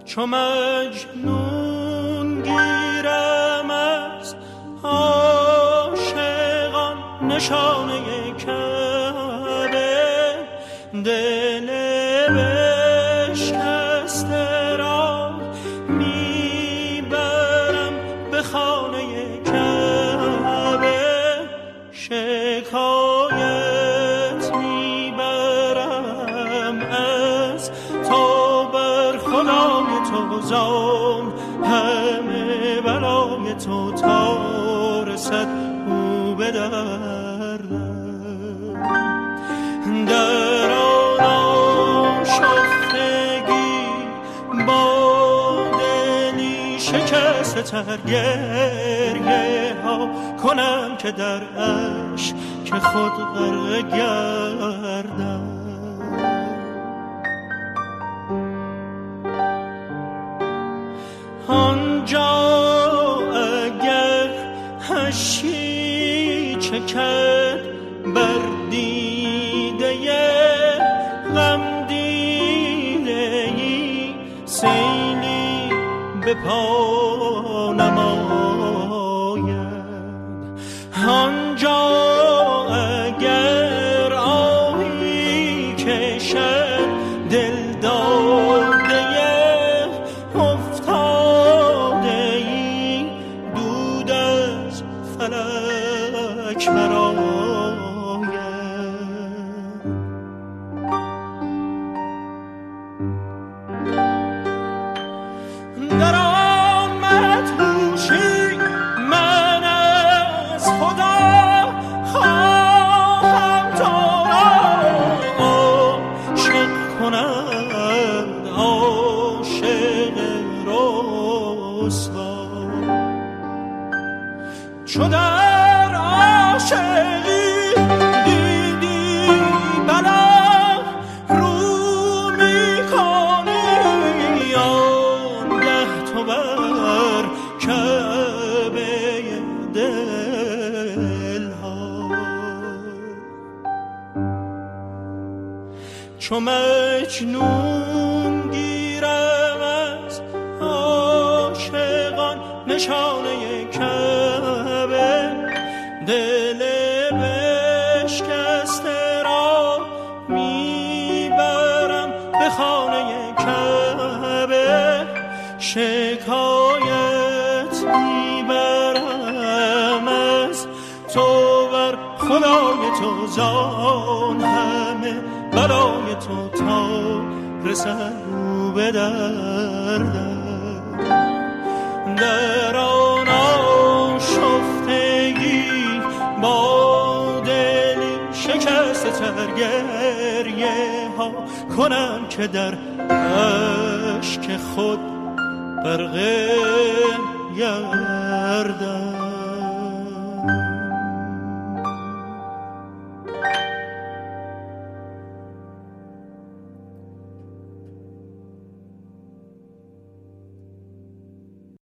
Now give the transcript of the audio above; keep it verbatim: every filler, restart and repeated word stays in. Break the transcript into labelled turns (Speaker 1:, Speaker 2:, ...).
Speaker 1: چو مجنون گیرم از عاشقان نشانه کعبه، دل بشکسته را میبرم به خانه کعبه، شکایت میبرم از تو بر خدای تو زان، همه بلای تو تا رسد او به دردم. در آن آشفتگی با دلی شکسته تر گریه ها کنم که در اشک که خود غرق گردم. آنجا اگر اشکی چکد بر دیده غم دیده‌ای، سیلی به پا نماید. آنجا اگر آهی کشد دل داده افتاده‌ای، دود از فلک برآید. در آن مدهوشی من از خدا خواهم تو را عاشق کند، عاشق رسوا. چو در عاشقی دیدی بلا رو میکنی، آنگه تو بر کعبه دلها. چو مجنون گیرم از عاشقان نشانه کعبه، دل بشکسته را میبرم به خانه کعبه، شکایت میبرم از تو بر خدای تو زان، همه بلای تو تا رسد او به دردم. در آن آشفتگی با دلی شکسته تر گریه ها کنم که در اشک خود غرق گردم.